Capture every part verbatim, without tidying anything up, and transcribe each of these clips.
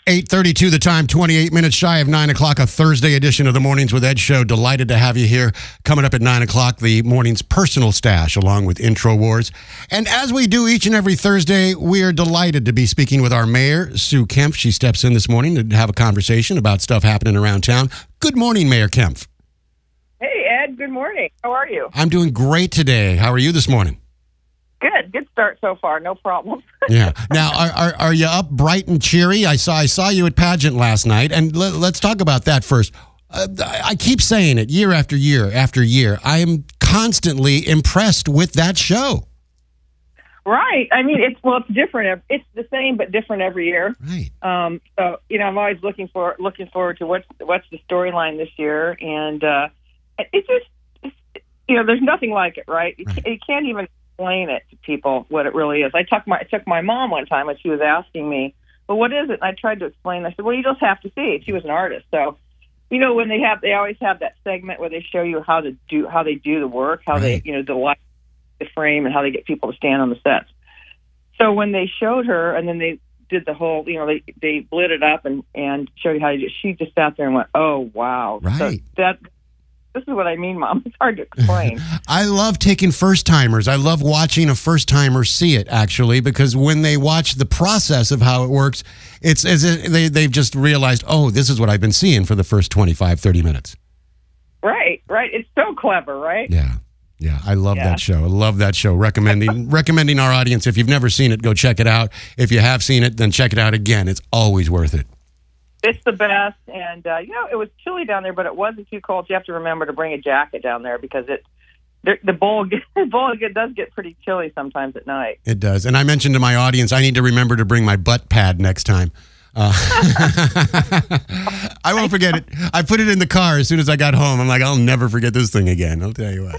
eight thirty-two the time, twenty-eight minutes shy of nine o'clock, a Thursday edition of the Mornings with Ed show. Delighted to have you here. Coming up at nine o'clock, the morning's personal stash along with Intro Wars. And as we do each and every Thursday, we are delighted to be speaking with our mayor, Sue Kempf. She steps in this morning to have a conversation about stuff happening around town. Good morning, Mayor Kempf. Hey, Ed. Good morning. How are you? I'm doing great today. How are you this morning? Good. Good start so far. No problem. Yeah. Now, are, are are you up bright and cheery? I saw I saw you at pageant last night, and let, let's talk about that first. Uh, I keep saying it year after year after year. I am constantly impressed with that show. Right. I mean, it's well, it's different. It's the same but different every year. Right. Um. So you know, I'm always looking for looking forward to what's what's the storyline this year, and uh, it's just it's, you know, there's nothing like it, right? You, right. you can't even explain it to people what it really is. I took my I took my mom one time and she was asking me, well, what is it? And I tried to explain. I said, well, you just have to see it. She was an artist. So, you know, when they have, they always have that segment where they show you how to do, how they do the work, how right. they, you know, the light, the frame, and how they get people to stand on the sets. So when they showed her and then they did the whole, you know, they, they lit it up and, and showed you how to do it, she just sat there and went, oh, wow. Right. So that, This is what I mean, Mom. It's hard to explain. I love taking first-timers. I love watching a first-timer see it, actually, because when they watch the process of how it works, it's as if they, they've just realized, oh, this is what I've been seeing for the first twenty-five, thirty minutes. Right, right. It's so clever, right? Yeah, yeah. I love Yeah. that show. I love that show. Recommending recommending our audience, if you've never seen it, go check it out. If you have seen it, then check it out again. It's always worth it. It's the best, and uh, you know, it was chilly down there, but it wasn't too cold. You have to remember to bring a jacket down there because it, the, the bowl, the bowl it does get pretty chilly sometimes at night. It does, and I mentioned to my audience, I need to remember to bring my butt pad next time. Uh, I won't forget it. I put it in the car as soon as I got home. I'm like, I'll never forget this thing again. I'll tell you what.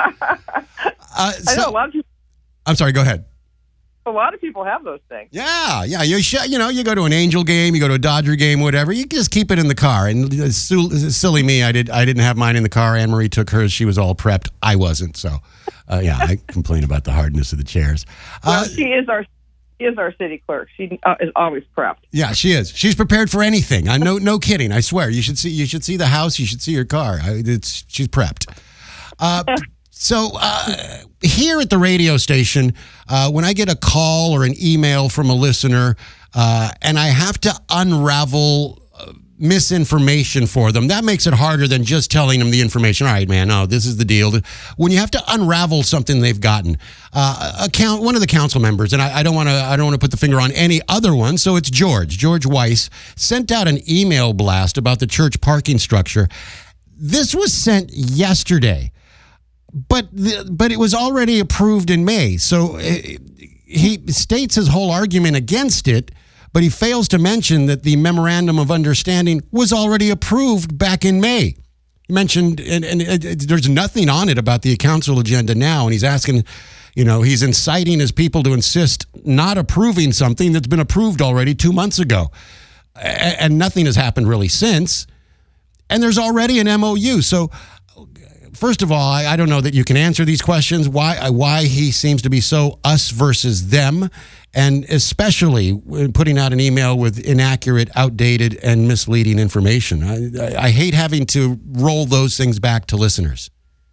Uh, so, I know a lot of people. I'm sorry. Go ahead. A lot of people have those things. Yeah, yeah. You sh- you know, you go to an Angel game, you go to a Dodger game, whatever. You just keep it in the car. And uh, su- silly me, I did. I didn't have mine in the car. Anne Marie took hers. She was all prepped. I wasn't. So, uh, yeah, I complain about the hardness of the chairs. Well, Uh, she is our she is our city clerk. She uh, is always prepped. yeah, she is. She's prepared for anything. I no no kidding. I swear. You should see. You should see the house. You should see her car. I, it's she's prepped. Uh, So uh, here at the radio station, uh, when I get a call or an email from a listener uh, and I have to unravel uh, misinformation for them, that makes it harder than just telling them the information. All right, man, oh, this is the deal. When you have to unravel something they've gotten, uh, a count, one of the council members, and I, I don't want to, I don't want to put the finger on any other one. So it's George, George Weiss, sent out an email blast about the church parking structure. This was sent yesterday. But the, but it was already approved in May. So uh, he states his whole argument against it, but he fails to mention that the memorandum of understanding was already approved back in May. He mentioned, and, and it, it, there's nothing on it about the council agenda now, and he's asking, you know, he's inciting his people to insist not approving something that's been approved already two months ago. A- and nothing has happened really since. And there's already an M O U. So first of all, I, I don't know that you can answer these questions, why why he seems to be so us versus them, and especially when putting out an email with inaccurate, outdated, and misleading information. I, I, I hate having to roll those things back to listeners.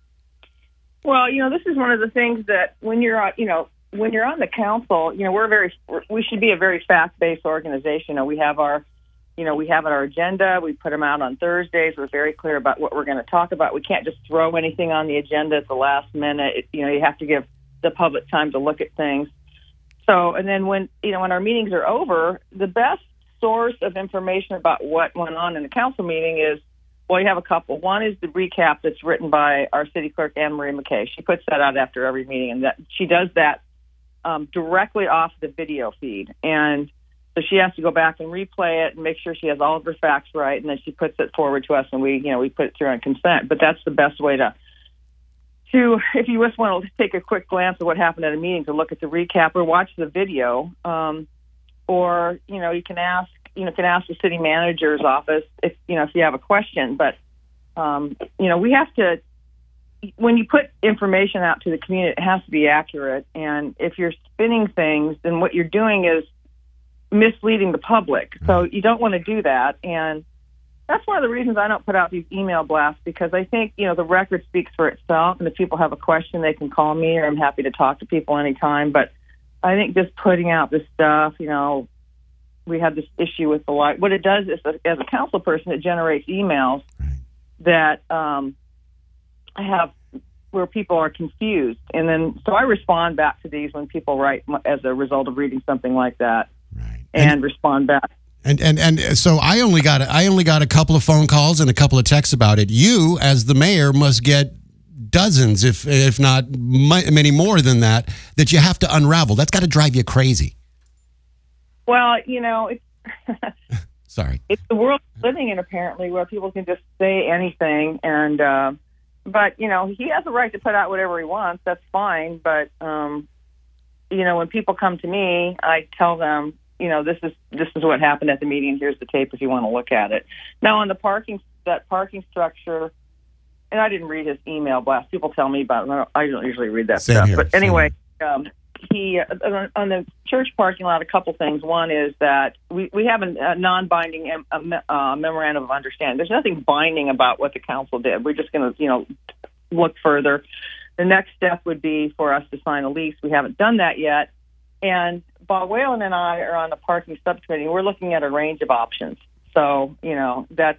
Well, you know, this is one of the things that when you're on, you know, when you're on the council, you know, we're very, we should be a very fact-based organization. You know, we have our You know, we have our agenda. We put them out on Thursdays. We're very clear about what we're going to talk about. We can't just throw anything on the agenda at the last minute. It, you know, you have to give the public time to look at things. So, and then when, you know, when our meetings are over, the best source of information about what went on in the council meeting is, well, you have a couple. One is the recap that's written by our city clerk, Anne Marie McKay. She puts that out after every meeting, and that she does that um, directly off the video feed. And so she has to go back and replay it and make sure she has all of her facts right, and then she puts it forward to us, and we, you know, we put it through on consent. But that's the best way to, to if you just want to take a quick glance at what happened at a meeting, to look at the recap or watch the video, um, or you know, you can ask, you know, can ask the city manager's office if you know if you have a question. But um, you know, we have to. When you put information out to the community, it has to be accurate. And if you're spinning things, then what you're doing is misleading the public. So you don't want to do that. And that's one of the reasons I don't put out these email blasts, because I think, you know, the record speaks for itself. And if people have a question, they can call me, or I'm happy to talk to people anytime. But I think just putting out this stuff, you know, we had this issue with the light. What it does is, as a council person, it generates emails that um, have where people are confused. And then, so I respond back to these when people write as a result of reading something like that, right. and, and respond back. And, and and so I only got I only got a couple of phone calls and a couple of texts about it. You, as the mayor, must get dozens, if if not many more than that, that you have to unravel. That's got to drive you crazy. Well, you know, it's sorry, it's the world we're living in, apparently, where people can just say anything. And uh, but you know, he has a right to put out whatever he wants. That's fine. But um, you know, when people come to me, I tell them, you know, this is this is what happened at the meeting. Here's the tape if you want to look at it. Now, on the parking that parking structure, and I didn't read his email blast. People tell me about it. I don't usually read that Same stuff. here. But anyway, um, he uh, on the church parking lot, a couple things. One is that we, we have a, a non-binding uh, uh, memorandum of understanding. There's nothing binding about what the council did. We're just going to, you know, look further. The next step would be for us to sign a lease. We haven't done that yet. And Bob Whalen and I are on the parking subcommittee. We're looking at a range of options. So, you know, that's,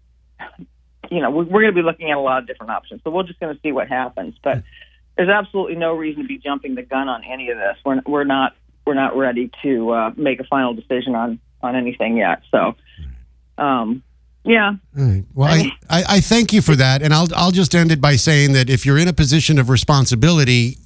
you know, we're, we're going to be looking at a lot of different options. So we're just going to see what happens. But there's absolutely no reason to be jumping the gun on any of this. We're we're not we're not ready to uh, make a final decision on, on anything yet. So, um, yeah. All right. Well, I, I, I thank you for that, and I'll I'll just end it by saying that if you're in a position of responsibility,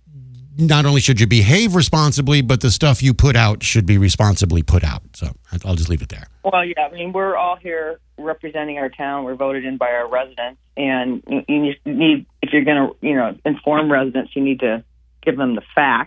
not only should you behave responsibly, but the stuff you put out should be responsibly put out. So I'll just leave it there. Well, yeah, I mean, we're all here representing our town. We're voted in by our residents, and you, you need, if you're going to, you know, inform residents, you need to give them the facts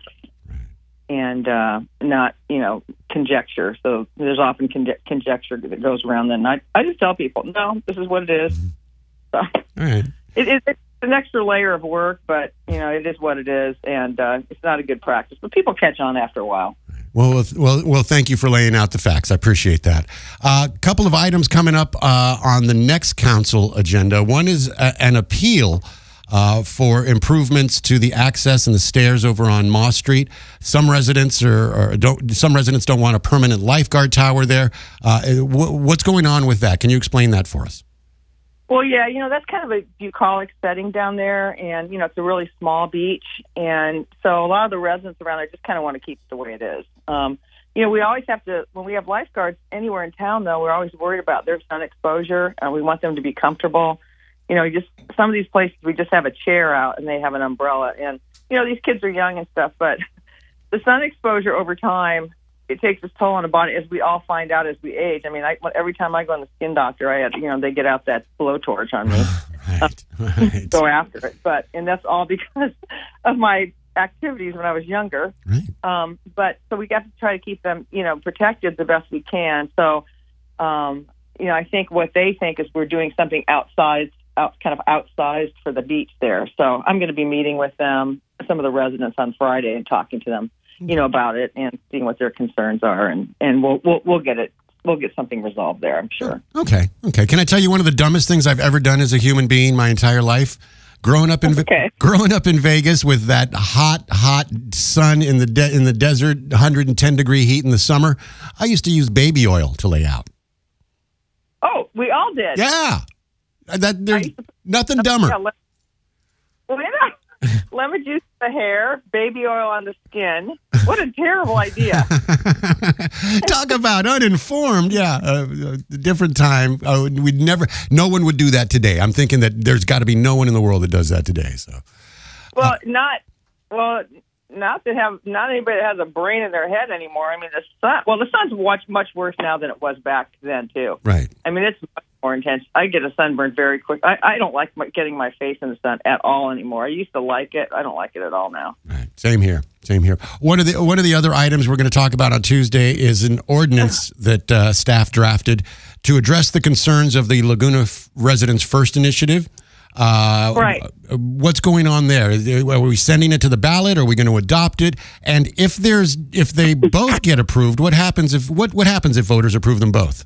and uh, not, you know, conjecture. So there's often conje- conjecture that goes around. Then I, I just tell people, no, this is what it is. So all right, it, it, it's an extra layer of work, but you know, it is what it is, and uh, it's not a good practice. But people catch on after a while. Well, well, well. Thank you for laying out the facts. I appreciate that. A uh, couple of items coming up uh, on the next council agenda. One is a, an appeal uh, for improvements to the access and the stairs over on Moss Street. Some residents are, or don't. Some residents don't want a permanent lifeguard tower there. Uh, w- what's going on with that? Can you explain that for us? Well, yeah, you know, that's kind of a bucolic setting down there, and, you know, it's a really small beach, and so a lot of the residents around there just kind of want to keep it the way it is. Um, you know, we always have to, when we have lifeguards anywhere in town, though, we're always worried about their sun exposure, and we want them to be comfortable. You know, just some of these places, we just have a chair out, and they have an umbrella, and, you know, these kids are young and stuff, but the sun exposure over time, it takes its toll on the body, as we all find out as we age. I mean, I, every time I go on the skin doctor, I had, you know, they get out that blowtorch on me, right, um, right. go after it. But and that's all because of my activities when I was younger. Right. Um, but so we got to try to keep them, you know, protected the best we can. So, um, you know, I think what they think is we're doing something outside, out kind of outsized for the beach there. So I'm going to be meeting with them, some of the residents on Friday, and talking to them, you know, about it and seeing what their concerns are, and, and we'll, we'll we'll get it. We'll get something resolved there, I'm sure. Okay, okay. Can I tell you one of the dumbest things I've ever done as a human being my entire life? Growing up in okay. growing up in Vegas with that hot, hot sun in the de- in the desert, one hundred ten degree heat in the summer, I used to use baby oil to lay out. Oh, we all did. Yeah, that there's to, nothing dumber. Yeah, well, you know. Lemon juice in the hair, baby oil on the skin. What a terrible idea. Talk about uninformed. Yeah, uh, a different time. Uh, we'd never, no one would do that today. I'm thinking that there's got to be no one in the world that does that today. So, Well, uh, not, well, not to have, not anybody that has a brain in their head anymore. I mean, the sun, well, the sun's much, much worse now than it was back then, too. Right. I mean, it's much more intense. I get a sunburn very quick. I, I don't like my, getting my face in the sun at all anymore. I used to like it. I don't like it at all now. Right. Same here. Same here. One of the one of the other items we're going to talk about on Tuesday is an ordinance that uh, staff drafted to address the concerns of the Laguna F- Residents First Initiative. Uh, Right. What's going on there? Are we sending it to the ballot? Are we going to adopt it? And if there's if they both get approved, what happens if what what happens if voters approve them both?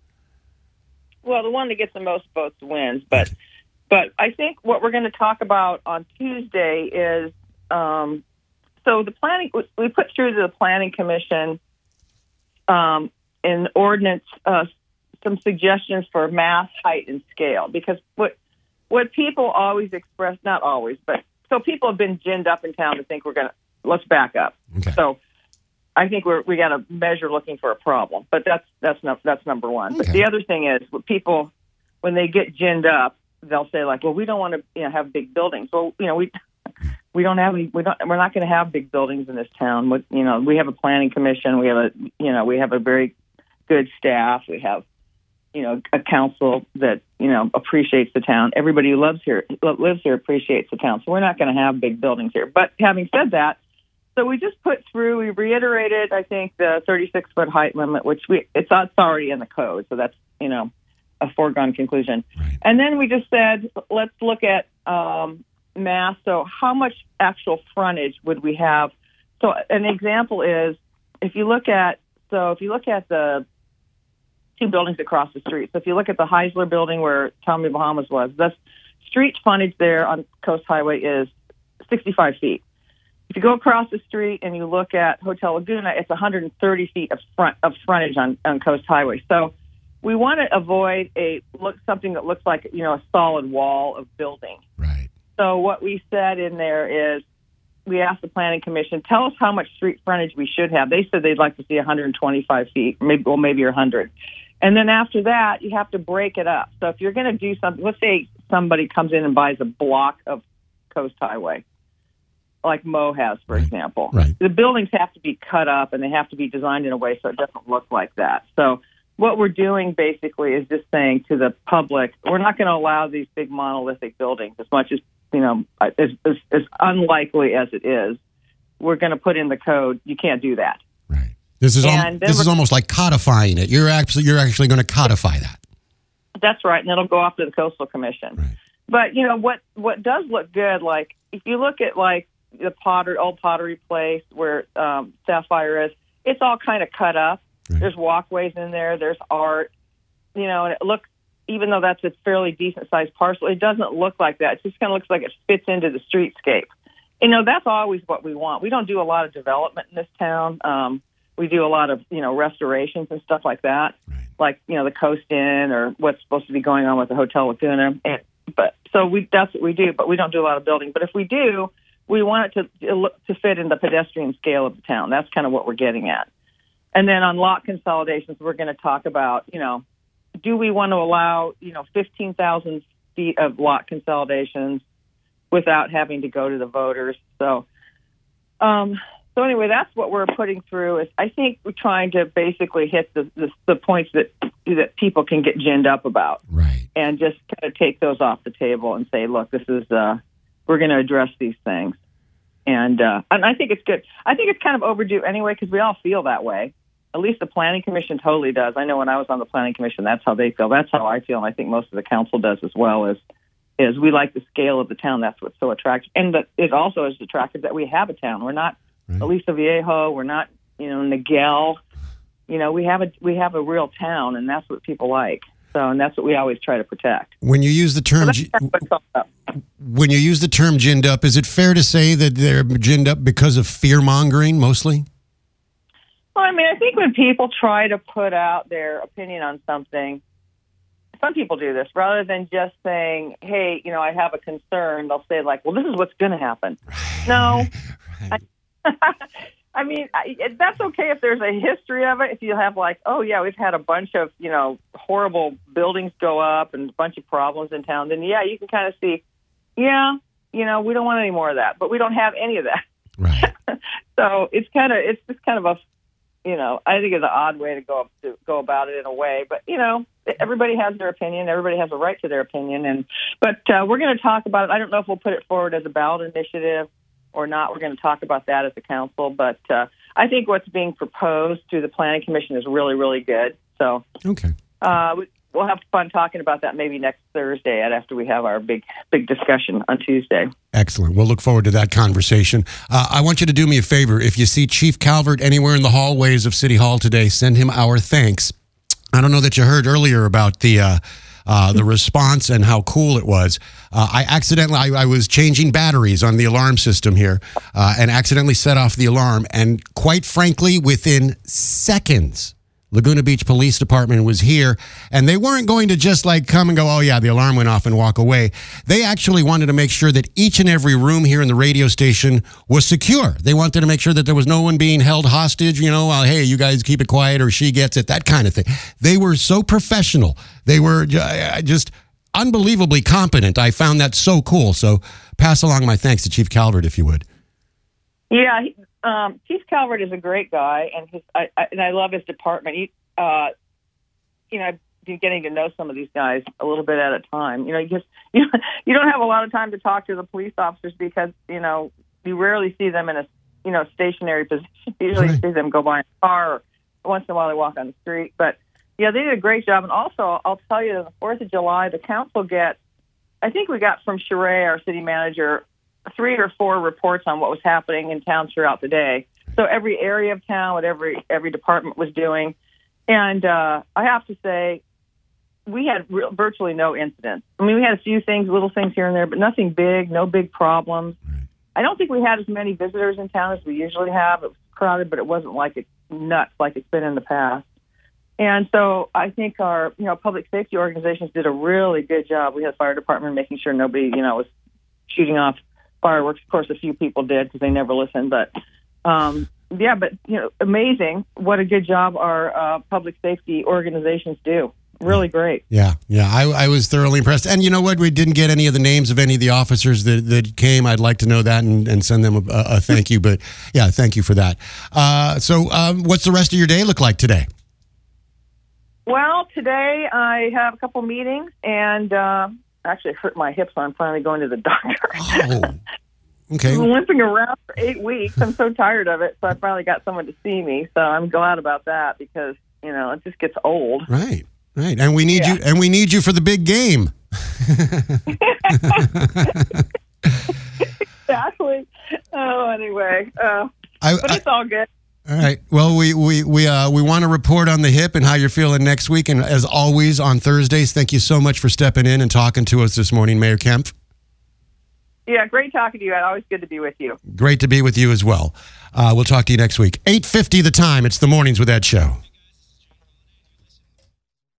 Well, the one that gets the most votes wins. But but I think what we're going to talk about on Tuesday is um, so the planning we put through to the Planning Commission um, in ordinance uh, some suggestions for mass, height, and scale, because what what people always express, not always, but so people have been ginned up in town to think we're going to let's back up. Okay. So I think we're we got to measure looking for a problem, but that's that's not that's number one. Okay. But the other thing is, what people when they get ginned up, they'll say like, well, we don't want to you know have big buildings. Well, you know we we don't have any we don't we're not going to have big buildings in this town. We, you know we have a planning commission. We have a you know we have a very good staff. We have you know a council that you know appreciates the town. Everybody who loves here lives here appreciates the town. So we're not going to have big buildings here. But having said that. So we just put through, we reiterated, I think, the thirty-six foot height limit, which we it's, it's already in the code. So that's, you know, a foregone conclusion. Right. And then we just said, let's look at um, mass. So how much actual frontage would we have? So an example is if you look at, so if you look at the two buildings across the street. So if you look at the Heisler building where Tommy Bahamas was, the street frontage there on Coast Highway is sixty-five feet. If you go across the street and you look at Hotel Laguna, it's one hundred thirty feet of front of frontage on, on Coast Highway. So we want to avoid a look something that looks like you know a solid wall of building. Right. So what we said in there is we asked the Planning Commission, tell us how much street frontage we should have. They said they'd like to see one hundred twenty-five feet, maybe well maybe one hundred. And then after that, you have to break it up. So if you're going to do something, let's say somebody comes in and buys a block of Coast Highway, like Mo has, for right. example. Right. The buildings have to be cut up and they have to be designed in a way so it doesn't look like that. So what we're doing basically is just saying to the public, we're not going to allow these big monolithic buildings as much as, you know, as, as, as unlikely as it is. We're going to put in the code, you can't do that. Right. This is al- this is almost like codifying it. You're actually you're actually going to codify that. That's right, and it'll go off to the Coastal Commission. Right. But, you know, what, what does look good, like, if you look at, like, the potter, old pottery place where um, Sapphire is, it's all kind of cut up. Right. There's walkways in there. There's art, you know, and it looks, even though that's a fairly decent-sized parcel, it doesn't look like that. It just kind of looks like it fits into the streetscape. You know, that's always what we want. We don't do a lot of development in this town. Um, we do a lot of, you know, restorations and stuff like that, Right. like, you know, the Coast Inn or what's supposed to be going on with the Hotel Laguna. And, but so we that's what we do, but we don't do a lot of building. But if we do, we want it to to fit in the pedestrian scale of the town. That's kind of what we're getting at. And then on lot consolidations, we're going to talk about, you know, do we want to allow, you know, fifteen thousand feet of lot consolidations without having to go to the voters? So, um, so anyway, that's what we're putting through. Is I think we're trying to basically hit the the, the points that that people can get ginned up about, Right. and just kind of take those off the table and say, look, this is uh, we're going to address these things. And uh, and I think it's good. I think it's kind of overdue anyway because we all feel that way. At least the Planning Commission totally does. I know when I was on the Planning Commission, that's how they feel. That's how I feel, and I think most of the council does as well. Is is we like the scale of the town. That's what's so attractive, and that it also is attractive that we have a town. We're not Right. Aliso Viejo. We're not you know Niguel. You know we have a we have a real town, and that's what people like. So, and that's what we always try to protect. When you use the term, So that's, that's what it's all about. when you use the term ginned up, is it fair to say that they're ginned up because of fear mongering mostly? Well, I mean, I think when people try to put out their opinion on something, some people do this rather than just saying, "Hey, you know, I have a concern." They'll say like, "Well, this is what's going to happen." No, Right. I, I mean, I, that's okay if there's a history of it. If you have like, oh yeah, we've had a bunch of you know horrible buildings go up and a bunch of problems in town, then yeah, you can kind of see, yeah, you know, we don't want any more of that, but we don't have any of that. Right. So it's kind of it's just kind of a you know, I think it's an odd way to go to go about it in a way. But, you know, everybody has their opinion. Everybody has a right to their opinion. And But uh, we're going to talk about it. I don't know if we'll put it forward as a ballot initiative or not. We're going to talk about that as a council. But uh, I think what's being proposed to the Planning Commission is really, really good. So Okay. uh, we, we'll have fun talking about that maybe next Thursday after we have our big big discussion on Tuesday. Excellent. We'll look forward to that conversation. Uh, I want you to do me a favor. If you see Chief Calvert anywhere in the hallways of City Hall today, send him our thanks. I don't know that you heard earlier about the uh, uh, the response and how cool it was. Uh, I accidentally, I, I was changing batteries on the alarm system here uh, and accidentally set off the alarm. And quite frankly, within seconds, Laguna Beach Police Department was here, and they weren't going to just like come and go, oh yeah, the alarm went off and walk away. They actually wanted to make sure that each and every room here in the radio station was secure. They wanted to make sure that there was no one being held hostage, you know, uh, hey, you guys keep it quiet or she gets it, that kind of thing. They were so professional. They were uh, just unbelievably competent. I found that so cool. So pass along my thanks to Chief Calvert, if you would. Yeah, he, um, Chief Calvert is a great guy, and his I, I, and I love his department. He, uh, you know, I've been getting to know some of these guys a little bit at a time. You know, you just you, you don't have a lot of time to talk to the police officers because you know you rarely see them in a you know stationary position. You usually Right. see them go by in a car, or once in a while they walk on the street. But yeah, they did a great job. And also, I'll tell you, the Fourth of July, the council gets. I think we got from Sheree, our city manager, three or four reports on what was happening in town throughout the day. So every area of town, what every every department was doing. And uh, I have to say, we had re- virtually no incidents. I mean, we had a few things, little things here and there, but nothing big, no big problems. Right. I don't think we had as many visitors in town as we usually have. It was crowded, but it wasn't like it's nuts like it's been in the past. And so I think our, you know, public safety organizations did a really good job. We had the fire department making sure nobody, you know, was shooting off fireworks. Of course, a few people did because they never listened. But um, yeah, but you know, amazing what a good job our uh, public safety organizations do. Really great. Yeah, yeah, I, I was thoroughly impressed. And you know what? We didn't get any of the names of any of the officers that, that came. I'd like to know that and, and send them a, a thank you. But yeah, thank you for that. Uh, so um, what's the rest of your day look like today? Well, today I have a couple meetings and uh, actually hurt my hip, so I'm finally going to the doctor. Oh, okay. I've been limping around for eight weeks. I'm so tired of it, so I finally got someone to see me. So I'm glad about that because, you know, it just gets old. Right, right. And we need Yeah. you and we need you for the big game. Exactly. Oh, anyway. Uh, I, but I, it's all good. all right. Well, we we we uh, we want to report on the hip and how you're feeling next week. And as always on Thursdays, thank you so much for stepping in and talking to us this morning, Mayor Kempf. Yeah, great talking to you. Ed. Always good to be with you. Great to be with you as well. Uh, we'll talk to you next week. eight fifty the time. It's the Mornings with Ed show.